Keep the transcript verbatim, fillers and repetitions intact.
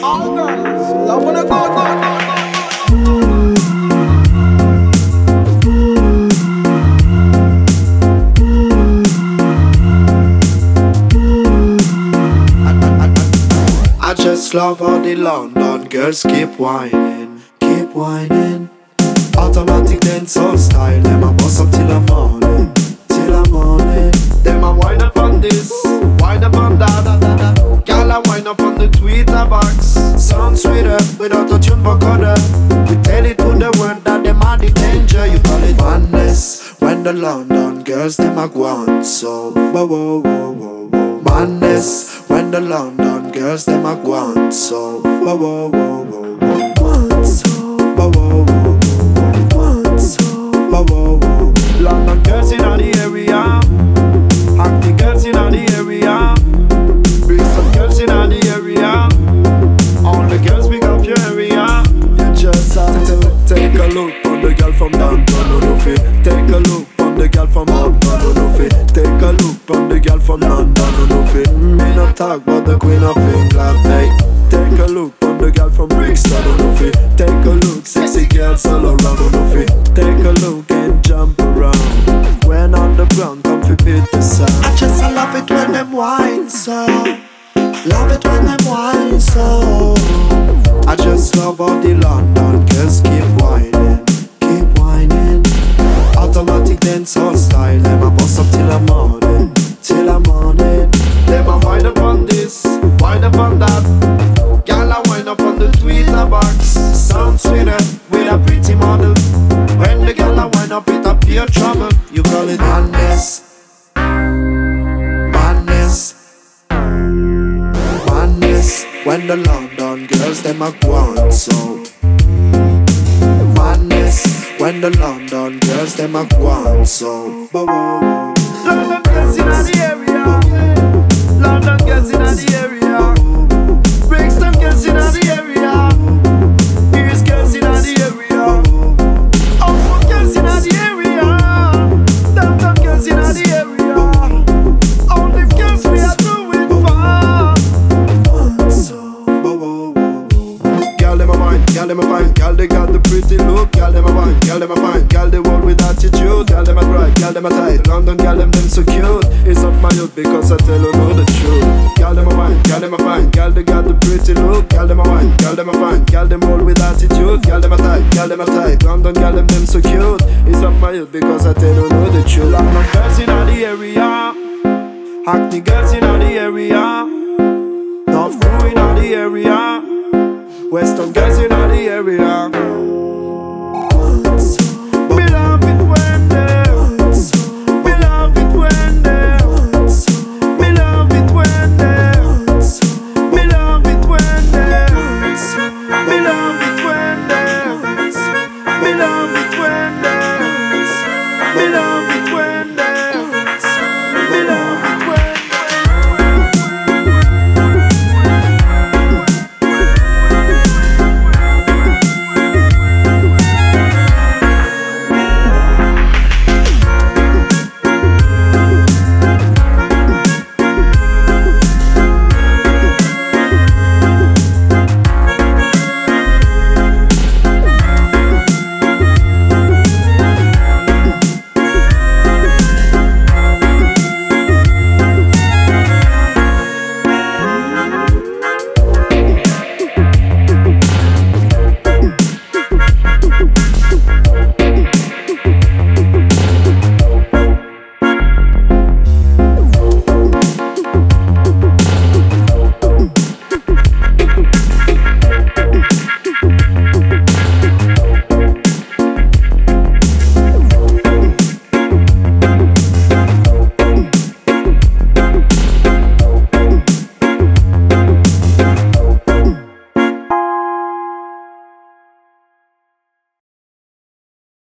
All girls love when I go, go, I just love how the London girls keep whining, keep whining. Automatic dancehall style, them a bust up till the morning, till the morning. Them a wind up on this, wind up on that. Girl a wind up on the Twitter box. Sound sweeter without a tune vocoder. We tell it to the world that them are the danger. You call it madness when the London girls them a go on so. Whoa whoa whoa whoa whoa. Madness when the London girls them a go on so. Whoa whoa whoa whoa whoa. Want so. Whoa whoa whoa whoa. Want so. Whoa whoa whoa. London girls inna the area, Hackney girls inna the area, Bristol girls inna the area. All the girls pick up your area. You just have to take a look on the girl from downtown, no no fit. Take a look on the girl from uptown, no no fit. Take a look on the girl from London, no no fit. Me not talk about the Queen of England, hey. Take a look on the girl from Brixton, no no fit. Take a look, sexy girls all around, no no fit. Take a look and jump around. When on the ground, come fi beat the sound. I just I love it when them whine so. Love it when them whine so. I just love how the London girls keep whining, keep whining. Automatic dancehall style, them a bust up till the morning, till the morning. Them a wind up on this, wind up on that. Girl a wind up on the Twitter box. Sound sweeter with a pretty model. When the girl a wind up, it a pure trouble. You call it madness, madness, madness. When the London girls them a go on so. Madness when the London girls them a go on so. Whoa, whoa, whoa. London girls inna the area, London girls inna the area, Brixton girls inna the area, East girls inna the area, Oxford girls inna the area, Downtown girls inna the area. All the girls we are doing for. So, whoa, whoa, whoa. Girl them a wine, girl them a fine, girl they got the pretty look. Girl them a wine, girl them a fine, girl they walk with attitude. Girl them a cry, girl them a tight, London girl them them so cute. It's up my youth because I tell you know the truth. Girl them a wine, girl them a fine, girl they got the pretty look. Girl them a wine, girl them a fine, girl them all with attitude. Girl them a tight, girl them a tight, London girl them them so cute. It's up my youth because I tell you know the truth. London girls inna the area, Hackney girls inna the area, North Crew inna the area, Western girls inna the area.